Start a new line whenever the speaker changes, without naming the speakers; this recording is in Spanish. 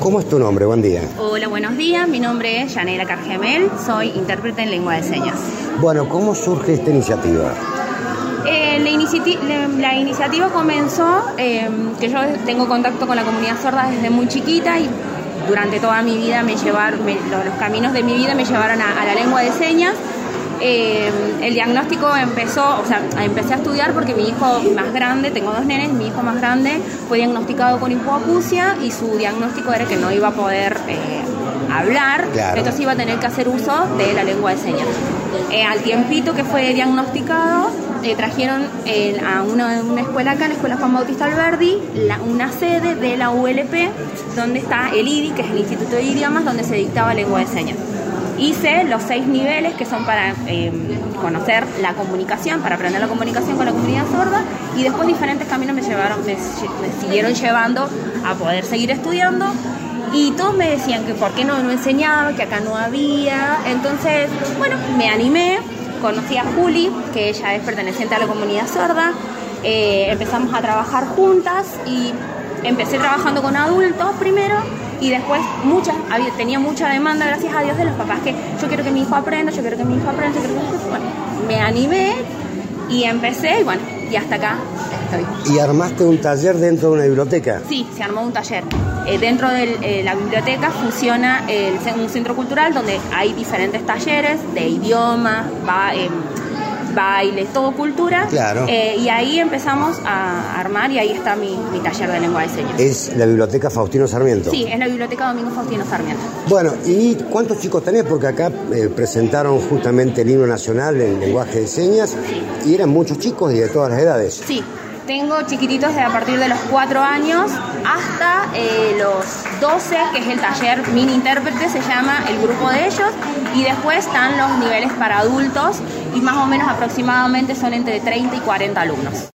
¿Cómo es tu nombre? Buen día.
Hola, buenos días. Mi nombre es Yanela Cargemel. Soy intérprete en lengua de señas.
Bueno, ¿cómo surge esta iniciativa?
La iniciativa comenzó que yo tengo contacto con la comunidad sorda desde muy chiquita y durante toda mi vida los caminos de mi vida me llevaron a la lengua de señas. El diagnóstico empecé a estudiar porque mi hijo más grande, tengo dos nenes, mi hijo más grande fue diagnosticado con hipoacusia y su diagnóstico era que no iba a poder hablar, claro. Entonces iba a tener que hacer uso de la lengua de señas. Al tiempito que fue diagnosticado, trajeron a una escuela acá, la Escuela Juan Bautista Alberdi, una sede de la ULP, donde está el IDI, que es el Instituto de Idiomas, donde se dictaba lengua de señas. Hice los 6 niveles que son para conocer la comunicación, para aprender la comunicación con la comunidad sorda, y después diferentes caminos me siguieron llevando a poder seguir estudiando, y todos me decían que por qué no enseñaba, que acá no había. Entonces, bueno, me animé, conocí a Juli, que ella es perteneciente a la comunidad sorda, empezamos a trabajar juntas y empecé trabajando con adultos primero. Y después tenía mucha demanda, gracias a Dios, de los papás que yo quiero que mi hijo aprenda, bueno, me animé y empecé y hasta acá estoy.
¿Y armaste un taller dentro de una biblioteca?
Sí, se armó un taller. Dentro de la biblioteca funciona un centro cultural donde hay diferentes talleres de idiomas, baile, todo cultura. Claro. Y ahí empezamos a armar y ahí está mi taller de lengua de señas.
¿Es la biblioteca Faustino Sarmiento?
Sí, es la biblioteca Domingo Faustino Sarmiento.
Bueno, ¿y cuántos chicos tenés? Porque acá presentaron justamente el himno nacional en lenguaje de señas, sí. Y eran muchos chicos y de todas las edades.
Sí, tengo chiquititos a partir de los 4 años hasta los 12, que es el taller mini intérprete, se llama el grupo de ellos, y después están los niveles para adultos y más o menos aproximadamente son entre 30 y 40 alumnos.